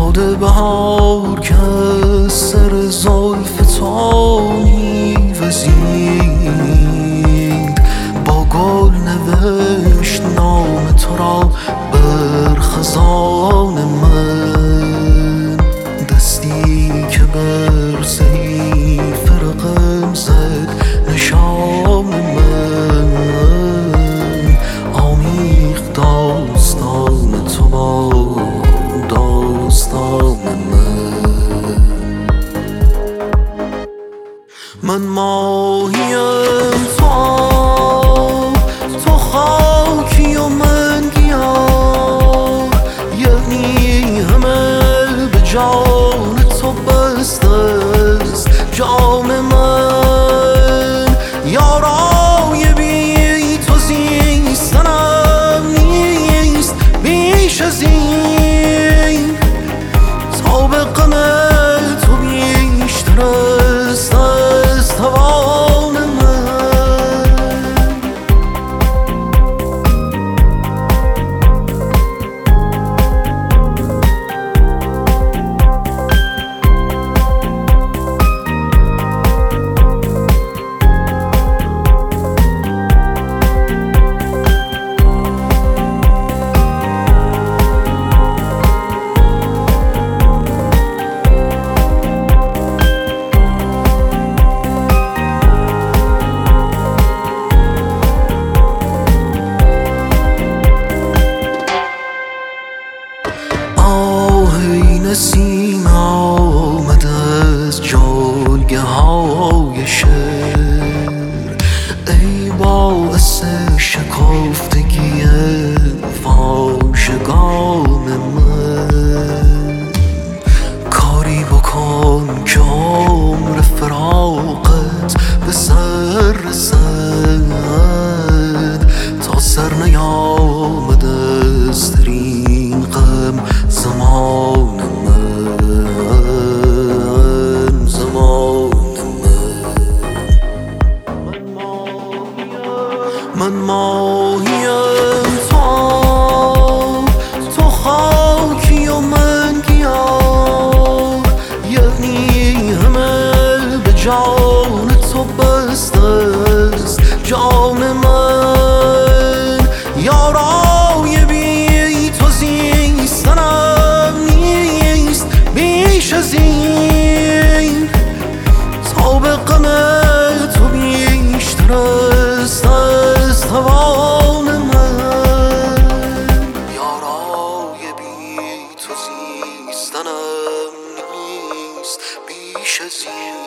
باد بهار که سر زلف تو میوزید، با گل نوشت نام تو را بر خزان من. دستی که بر صحیفه رقم زد نشان من، آمیخت داستان تو با داستان من ماهیم تو خاکی و من گیاه، یعنی همه به جان تو بسته است جان من. یارای بی تو زیستنم نیست بیش از این، تا به غم تو بیشتر است از توان من. نسیم آمد از جلگه های شعر، ای باعث شکافتگی واژگان من. کاری بکن که عمر فراقت به سر رسد، تا سر نیامد از ترین غم زمان من ماهیم تو خاکی و من گیاه، یعنی همه به جان تو بسته است جان من. یارای بی تو زیستنم نیست بیش از این، تا به غم تو بیشتر است از توان من. یارای بی تو زیستنم نیست بیش از این.